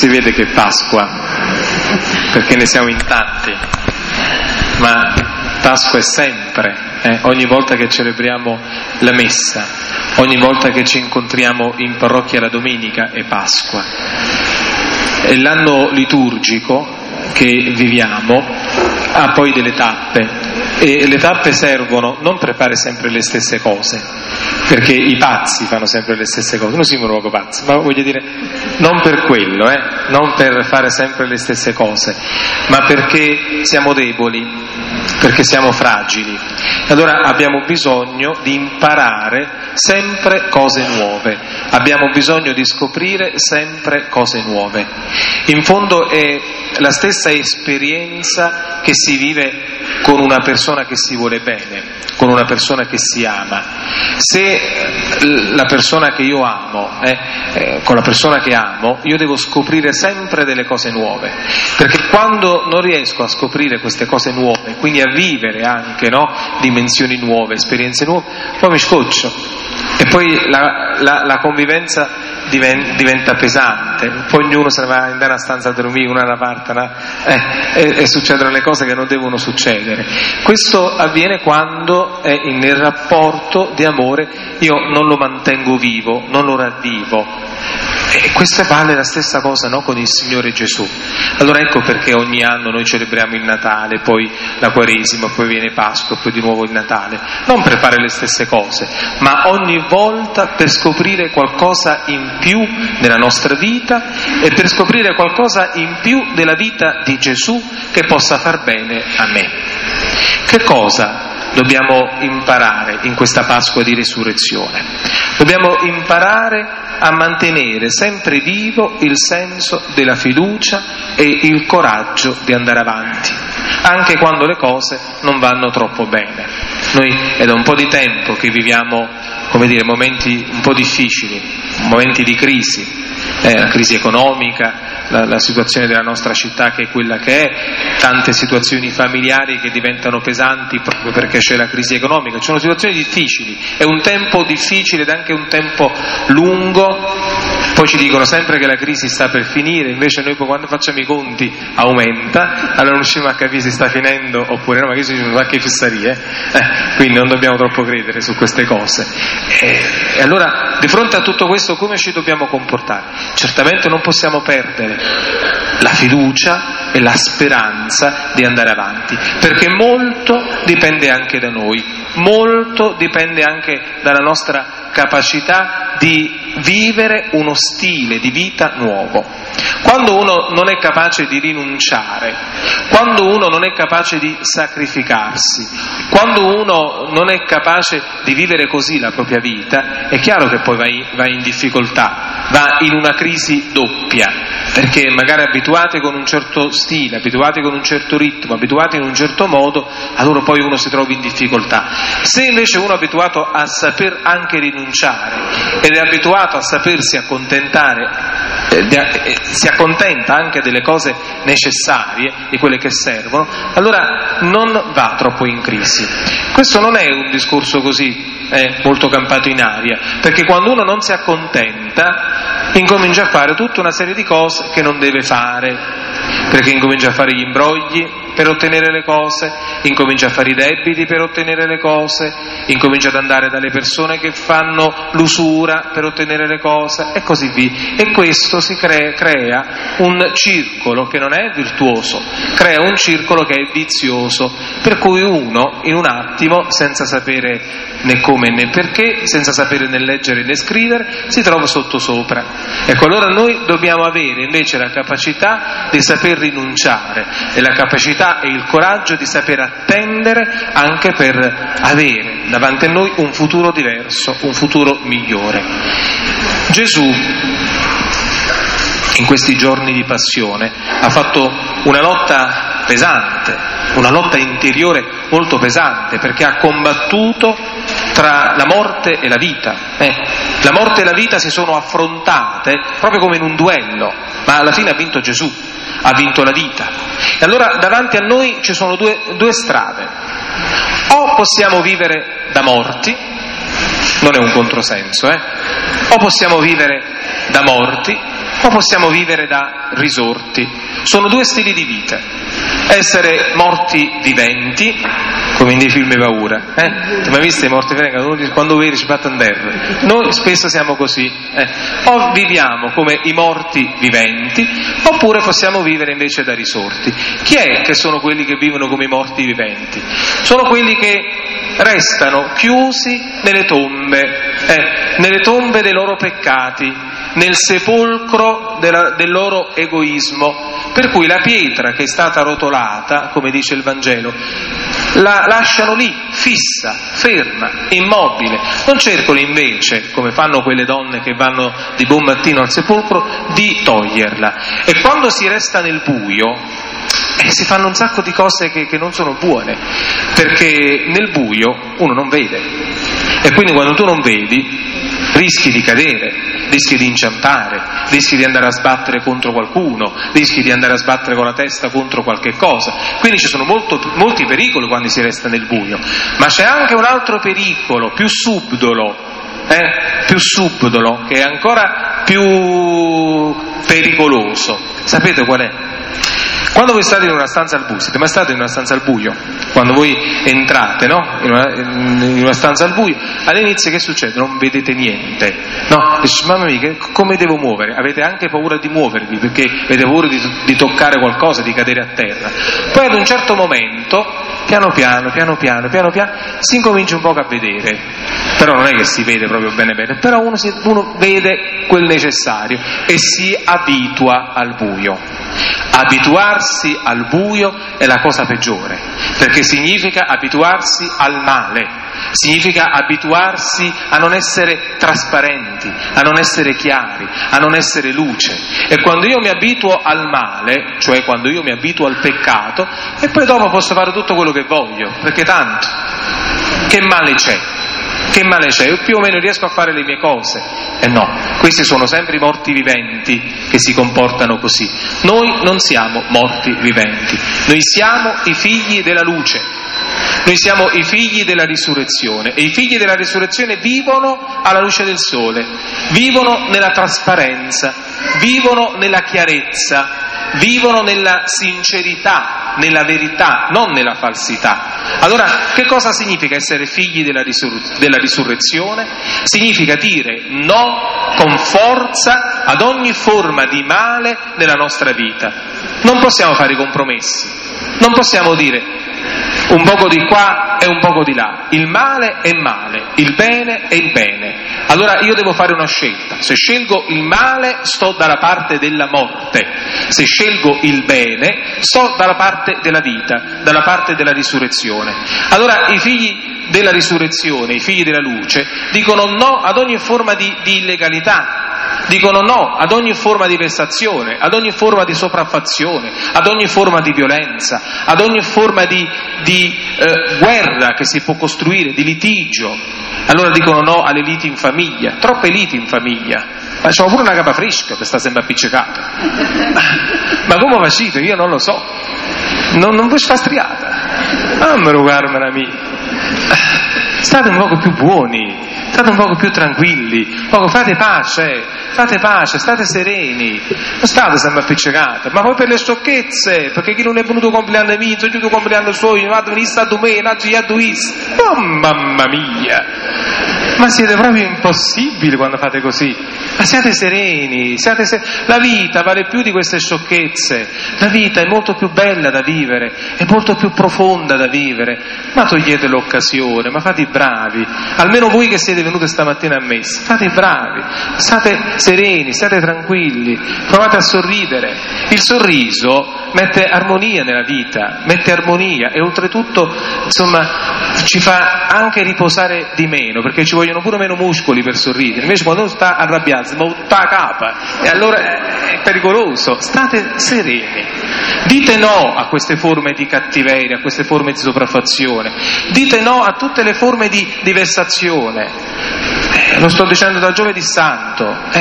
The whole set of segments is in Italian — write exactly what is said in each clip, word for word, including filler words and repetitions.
Si vede che è Pasqua, perché ne siamo in tanti, ma Pasqua è sempre, eh? Ogni volta che celebriamo la messa, ogni volta che ci incontriamo in parrocchia la domenica è Pasqua. E l'anno liturgico che viviamo ha poi delle tappe, e le tappe servono non per fare sempre le stesse cose, perché i pazzi fanno sempre le stesse cose, noi siamo un luogo pazzi, ma voglio dire non per quello, eh? non per fare sempre le stesse cose, ma perché siamo deboli, perché siamo fragili. Allora abbiamo bisogno di imparare sempre cose nuove, abbiamo bisogno di scoprire sempre cose nuove. In fondo è la stessa esperienza che si vive con una persona che si vuole bene, con una persona che si ama. Se la persona che io amo, eh, eh, con la persona che amo, io devo scoprire sempre delle cose nuove, perché quando non riesco a scoprire queste cose nuove, quindi a vivere anche, no, dimensioni nuove, esperienze nuove, poi mi scoccio e poi la, la, la convivenza diventa pesante, poi ognuno se ne va in una stanza a dormire, una alla parte, una, eh, e, e succedono le cose che non devono succedere. Questo avviene quando è nel rapporto di amore io non lo mantengo vivo, non lo ravvivo. E questo vale la stessa cosa, no, con il Signore Gesù. Allora ecco perché ogni anno noi celebriamo il Natale, poi la Quaresima, poi viene Pasqua, poi di nuovo il Natale, non per fare le stesse cose, ma ogni volta per scoprire qualcosa in più nella nostra vita e per scoprire qualcosa in più della vita di Gesù che possa far bene a me. Che cosa dobbiamo imparare in questa Pasqua di Resurrezione? Dobbiamo imparare a mantenere sempre vivo il senso della fiducia e il coraggio di andare avanti, anche quando le cose non vanno troppo bene. Noi è da un po' di tempo che viviamo, come dire, momenti un po' difficili, momenti di crisi, eh, la crisi economica, la, la situazione della nostra città che è quella che è, tante situazioni familiari che diventano pesanti proprio perché c'è la crisi economica, ci sono situazioni difficili, è un tempo difficile ed anche un tempo lungo. Poi ci dicono sempre che la crisi sta per finire, invece noi poi quando facciamo i conti aumenta, allora non riusciamo a capire se sta finendo oppure no, ma che ci sono qualche fissarie, eh, quindi non dobbiamo troppo credere su queste cose. E, e allora di fronte a tutto questo come ci dobbiamo comportare? Certamente non possiamo perdere la fiducia e la speranza di andare avanti, perché molto dipende anche da noi, molto dipende anche dalla nostra capacità di vivere uno stile di vita nuovo. Quando uno non è capace di rinunciare, quando uno non è capace di sacrificarsi, quando uno non è capace di vivere così la propria vita, è chiaro che poi va in, va in difficoltà, va in una crisi doppia, perché magari abituati con un certo stile, abituati con un certo ritmo, abituati in un certo modo, allora poi uno si trova in difficoltà. Se invece uno è abituato a saper anche rinunciare ed è abituato a sapersi accontentare, eh, si accontenta anche delle cose necessarie, di quelle che servono, allora non va troppo in crisi. Questo non è un discorso così eh, molto campato in aria, perché quando uno non si accontenta incomincia a fare tutta una serie di cose che non deve fare, perché incomincia a fare gli imbrogli per ottenere le cose, incomincia a fare i debiti per ottenere le cose, incomincia ad andare dalle persone che fanno l'usura per ottenere le cose e così via. E questo si crea, crea un circolo che non è virtuoso, crea un circolo che è vizioso, per cui uno in un attimo, senza sapere né come né perché, senza sapere né leggere né scrivere, si trova sottosopra. Ecco, allora noi dobbiamo avere invece la capacità di saper rinunciare e la capacità e il coraggio di saper attendere anche per avere davanti a noi un futuro diverso, un futuro migliore. Gesù in questi giorni di passione ha fatto una lotta pesante, una lotta interiore molto pesante, perché ha combattuto tra la morte e la vita. Eh, la morte e la vita si sono affrontate proprio come in un duello, ma alla fine ha vinto Gesù, ha vinto la vita. E allora davanti a noi ci sono due, due strade: o possiamo vivere da morti, non è un controsenso, eh? o possiamo vivere da morti, o possiamo vivere da risorti. Sono due stili di vita: essere morti viventi, come nei film di paura, eh? Ti mai visto i morti viventi? Quando vedi ci battono terra. Noi spesso siamo così, eh? O viviamo come i morti viventi, oppure possiamo vivere invece da risorti. Chi è che sono quelli che vivono come i morti viventi? Sono quelli che restano chiusi nelle tombe, eh, nelle tombe dei loro peccati, nel sepolcro della, del loro egoismo, per cui la pietra che è stata rotolata, come dice il Vangelo, la lasciano lì, fissa, ferma, immobile. Non cercano invece, come fanno quelle donne che vanno di buon mattino al sepolcro, di toglierla. E quando si resta nel buio, Eh, si fanno un sacco di cose che, che non sono buone, perché nel buio uno non vede, e quindi quando tu non vedi rischi di cadere, rischi di inciampare, rischi di andare a sbattere contro qualcuno, rischi di andare a sbattere con la testa contro qualche cosa. Quindi ci sono molto, molti pericoli quando si resta nel buio, ma c'è anche un altro pericolo più subdolo, eh? più subdolo, che è ancora più pericoloso. Sapete qual è? Quando voi state in una stanza al buio, siete mai stati in una stanza al buio? Quando voi entrate, no? In una, in una stanza al buio, all'inizio che succede? Non vedete niente, no? Dici, mamma mia, che, come devo muovere? Avete anche paura di muovervi, perché avete paura di, di toccare qualcosa, di cadere a terra. Poi ad un certo momento, piano piano, piano piano, piano piano, si incomincia un po' a vedere. Però non è che si vede proprio bene bene, però uno, si, uno vede quel necessario e si abitua al buio. Abituarsi al buio è la cosa peggiore, perché significa abituarsi al male, significa abituarsi a non essere trasparenti, a non essere chiari, a non essere luce. E quando io mi abituo al male, cioè quando io mi abituo al peccato, e poi dopo posso fare tutto quello che voglio, perché tanto, che male c'è? Che male c'è? Io più o meno riesco a fare le mie cose. E eh no, questi sono sempre i morti viventi che si comportano così. Noi non siamo morti viventi, noi siamo i figli della luce, noi siamo i figli della risurrezione, e i figli della risurrezione vivono alla luce del sole, vivono nella trasparenza, vivono nella chiarezza, vivono nella sincerità, nella verità, non nella falsità. Allora, che cosa significa essere figli della, risur- della risurrezione? Significa dire no con forza ad ogni forma di male nella nostra vita. Non possiamo fare i compromessi, non possiamo dire un poco di qua e un poco di là. Il male è male, il bene è il bene. Allora io devo fare una scelta. Se scelgo il male, sto dalla parte della morte. Se scelgo il bene, sto dalla parte della vita, dalla parte della risurrezione. Allora i figli della risurrezione, i figli della luce, dicono no ad ogni forma di, di illegalità. Dicono no ad ogni forma di vessazione, ad ogni forma di sopraffazione, ad ogni forma di violenza, ad ogni forma di, di eh, guerra che si può costruire, di litigio. Allora dicono no alle liti in famiglia, troppe liti in famiglia. Facciamo pure una capa fresca per stare sempre appiccicata. Ma come facete? Io non lo so. Non, non vi sta striata. Non me lo carmela mia. State un poco più buoni, state un poco più tranquilli, poco, fate pace, fate pace, state sereni, non state sempre appiccicate, ma poi per le sciocchezze, perché chi non è venuto compleanno mio, sono giunto compleanno suo, ma venire stato me, oggi gli adduis, oh mamma mia, ma siete proprio impossibili quando fate così, ma siate sereni, siate sereni, la vita vale più di queste sciocchezze, la vita è molto più bella da vivere, è molto più profonda da vivere, ma togliete l'occasione, ma fate i bravi, almeno voi che siete venuti stamattina a messa, fate i bravi, state sereni, state tranquilli, provate a sorridere. Il sorriso mette armonia nella vita, mette armonia e oltretutto, insomma, ci fa anche riposare di meno, perché ci vogliono pure meno muscoli per sorridere. Invece quando uno sta arrabbiato, si butta la capa e allora è pericoloso. State sereni, dite no a queste forme di cattiveria, a queste forme di sopraffazione, dite no a tutte le forme di, di vessazione. Eh, lo sto dicendo da giovedì santo, eh,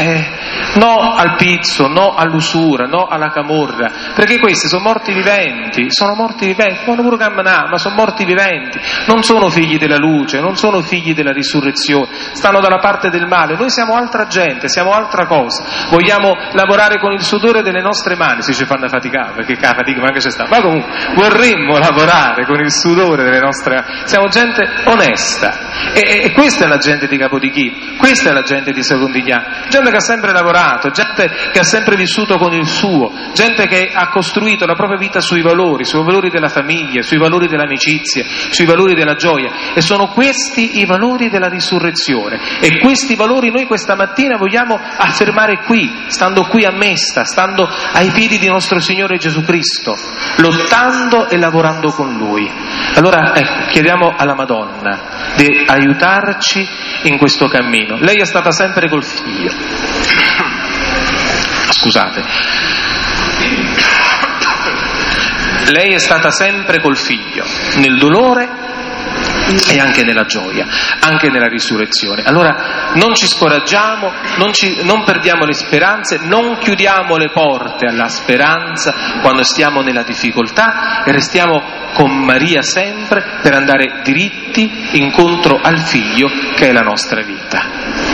no al pizzo, no all'usura, no alla camorra, perché questi sono morti viventi, sono morti viventi, non pure camminare, ma sono morti viventi, non sono figli della luce, non sono figli della risurrezione, stanno dalla parte del male. Noi siamo altra gente, siamo altra cosa, vogliamo lavorare con il sudore delle nostre mani, se ci fanno faticare, perché la fatica manca c'è sta, ma comunque vorremmo lavorare con il sudore delle nostre mani, siamo gente onesta, e, e questa è la gente di Capodichino, questa è la gente di Secondigliano, gente che ha sempre lavorato, gente che ha sempre vissuto con il suo, gente che ha costruito la propria vita sui valori, sui valori della famiglia, sui valori dell'amicizia, sui valori della gioia, e sono questi i valori della risurrezione, e questi valori noi questa mattina vogliamo affermare qui, stando qui a Mesta, stando ai piedi di nostro Signore Gesù Cristo, lottando e lavorando con Lui. Allora ecco, chiediamo alla Madonna di aiutarci in questo cammino. Lei è stata sempre col figlio, scusate, lei è stata sempre col figlio, nel dolore e anche nella gioia, anche nella risurrezione. Allora non ci scoraggiamo, non, ci, non perdiamo le speranze, non chiudiamo le porte alla speranza quando stiamo nella difficoltà, e restiamo con Maria sempre per andare diritti incontro al figlio che è la nostra vita.